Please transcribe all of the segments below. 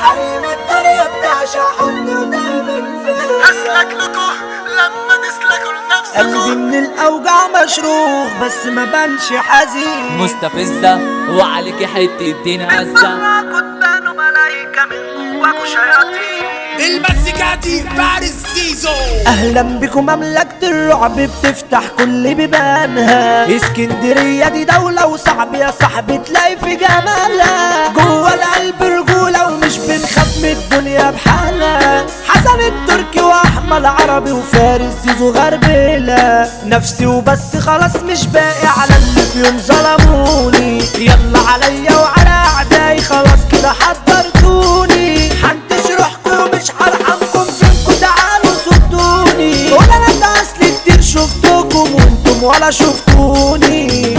حريم الدنيا بتعشق حضن ودايما فين. هسلك لكم لما تسلكوا قلبي لنفسكم. من الاوجاع مشروخ بس ما بانش حزين. مستفزة وعليكي حتة دين هزة. كنتانوا ملايكة من جواكوا شياطين. المزيكاتي فارس زيزو. اهلا بكم مملكة الرعب بتفتح كل بيبانها. اسكندرية دي دولة وصعب يا صاحبي تلاقي في جمالها. جوه القلب رجولة ومش بنخاف من الدنيا بحالها. حسن التركي واحمد عربي وفارس زيزو غربلة. نفسي وبس خلاص مش باقي على اللي في يوم ظلموني. يلا عليا وعلى اعدائي خلاص كده حضرتوني. حنتش روحكم مش هرحمكم فينكم تعالوا صدوني. ولا انا اصلي كتير شفتكم وانتم ولا شفتوني.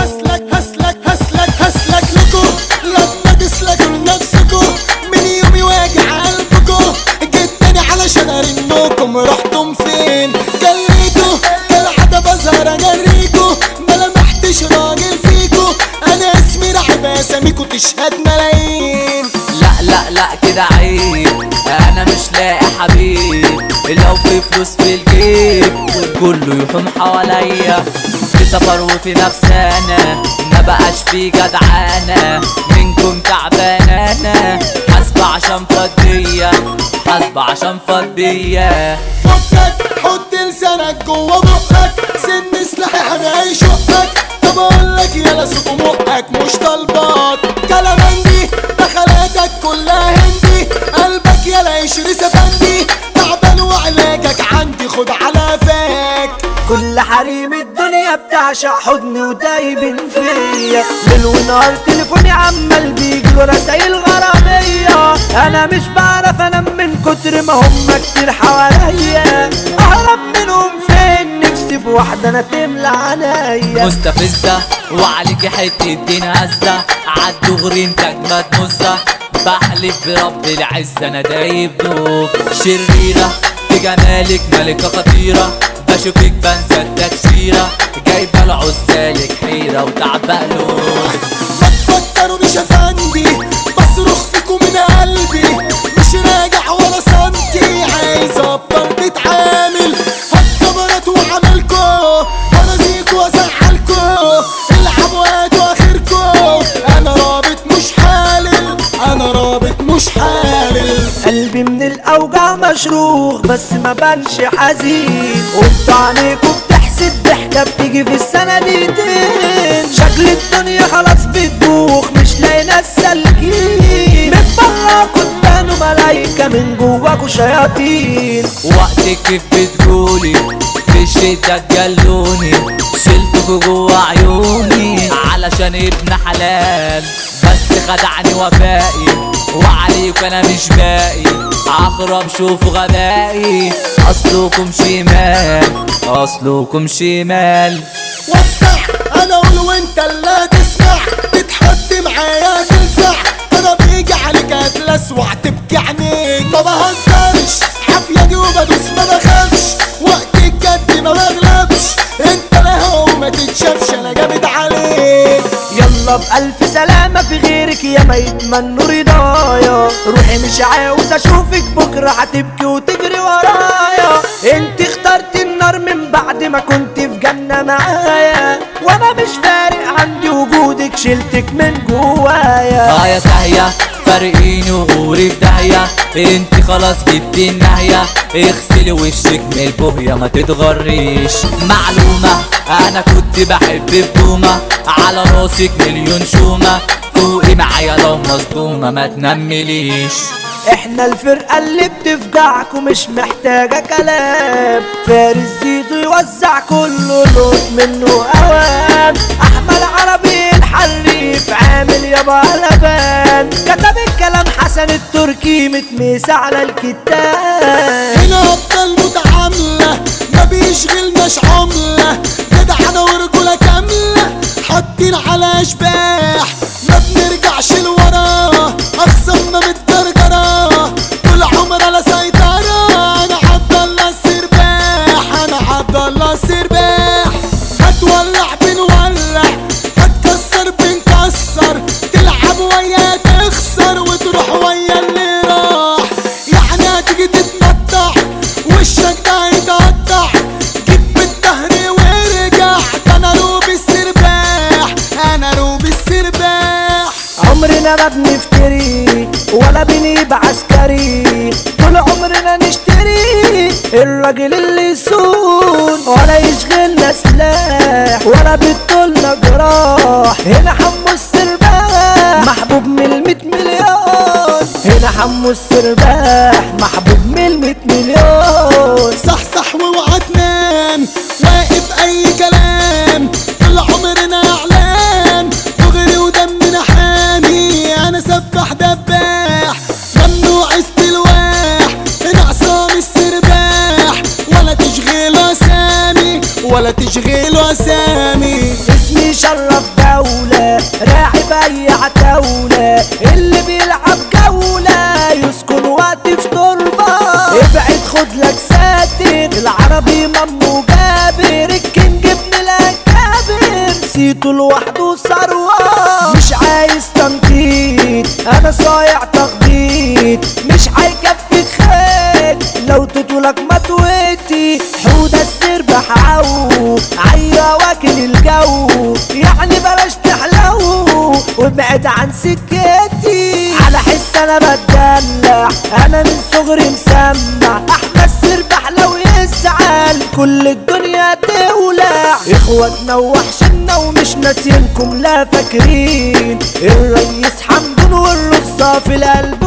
هسلك لكم لما تسلكوا لنفسكم. من يومي واجع قلبكم جيت تاني علشان ارنكم. رحتم فين جريتوا كالعادة بظهر اجريكوا. ما لمحتش راجل فيكوا. انا اسمي رعب اساميكوا تشهد ملايين. لا كده عيب، انا مش لاقي حبيب. لو في فلوس في الجيب كله يحوم حواليا. في سفر وفي نفسانا ما بقاش في جدعانة. منكم تعبانة انا حاسبة عشان فضية. حاسبة عشان فضية. فكك حط لسانك جوا بقك. سن سلاحي حامي شقك. طب اقولك يلا سيبوا مقك مش طالبات كلام عندي. دخلاتك كلها هندي. قلبك يلا يشري سفندي. تعبان وعلاجك عندي خد على فاك. كل حريم الدنيا بتعشق حضن ودايبين فيا. ليل ونهار تليفوني عمال بيجيله رسايل غرامية. انا مش بعرف انام من كتر ما هم كتير حواليا. اهرب منهم فين نفسي في واحدة انا تملى عليا. مستفزة وعليكي حتة دين هزة. عالدغري انت اجمد مزة. بحلف برب العزة انا دايب دوب. شريرة في جمالك ملكة خطيرة. بشوفك بنسى التكشيرة. جايبة العزالك حيرة وتعب قلوب. ما تفكرونيش افندي. بصرخ فيكم من قلبي. مش راجع ولا سنتي. عايز ابطل تتعامل. هالكاميرات وعملكو ورازيكو وازعلكو. العبوا هاتوا اخركو. انا رابط مش حالل. انا رابط مش حالل. قلبي من الاوجاع مشروخ بس ما بانش حزين. وانتوا عينيكوا بتحسد ضحكة بتيجي في السناديتين. شكل الدنيا خلاص بتبوخ مش لاقي ناس سالكين. من بره كنتانوا ملايكة من جواكوا شياطين. وقتك كيف بتقولي في الشدة تجلوني. شلتكوا جوا عيوني علشان ابن حلال. بس خدعني وفائي وعليك انا مش باقي. عقرب شوفوا غبائي. اصلكم شمال. وسع انا اقول وانت اللي تسمع. تتحط معايا تلسع. انا بيجي عليك اتلسوع تبكي عينيك. ما بهزرش عافية دي وبدوس ما بخافش. وقت الجد ما بغلبش. انت لا هو ما تتشافش انا جامد عليك. يلا بألف سلامة في غيرك يا ما يتمنوا رضايا. روحي مش عاوز اشوفك بكرة هتبكي وتجري ورايا. انت اخترت النار من بعد ما كنت في جنة معايا. وانا مش فارق عندي وجودك شلتك من جوايا. يا ساهية فارقيني وغوري في داهية. انت خلاص جبتي النهاية. اغسلي وشك من البوهية ما تتغريش. معلومة انا كنت بحب بومة. على راسك مليون شومة. فوقي معايا لو مصدومة ما تنمليش. احنا الفرقة اللي بتفجعك ومش محتاجة كلام. فارس زيزو يوزع كله لوت منه اوام. احمد عربي الحريف عامل يابا قلبان. كتب الكلام حسن التركي متميس على الكتاب. هنا افضل متعاملة ما بيشغلناش عملة. جدعنة ورجولة كاملة حاطين على اشباح. ما بنرجعش لورا اخصمنا متجرجرة. طول عمرنا سيطرة. انا عبد الله السرباح. انا عبد الله السرباح. هتولع بنولع. هتكسر بنكسر. تلعب ويا تخسر وتروح ويا اللي راح. عمرنا ما بنفتري ولا بنجيب عسكري، طول عمرنا نشتري الراجل اللي يسون، ولا يشغلنا سلاح ولا بيطولنا جراح. هنا حمو السرباح محبوب من ال100 مليون، هنا حمو السرباح محبوب من ال100 مليون. صح واوعى تنام، واقف اي كلام، طول عمرنا اعلام، دغري ودمنا حامي. انا سفاح دباح ممنوع استلواح، هنا عصام السرباح، ولا تشغيله اسامي ولا تشغيله اسامي. اسمي شرف دولة، راعي بيع دولة، اللي بيلعب جولة يسكن وقت في تربة. ابعد خد لك ساتر، العربي ممو جابر، الكينج ابن الاكابر، سيتو لوحده ثروة. مش عايز تنطيط، انا صايع تخبيط، مش هيكفيك خير لو تطولك مطويتي. حودة السرباح عو عيا واكل الجو، يعني بلاش تحلو وابعد عن سكتي. على حس انا بتدلع، انا من صغري مسمع، احمد السرباح لو يزعل كل الدنيا تولع. اخواتنا ووحشنا ومش ناسينكم لا فاكرين، الريس حمدون والرصة في القلب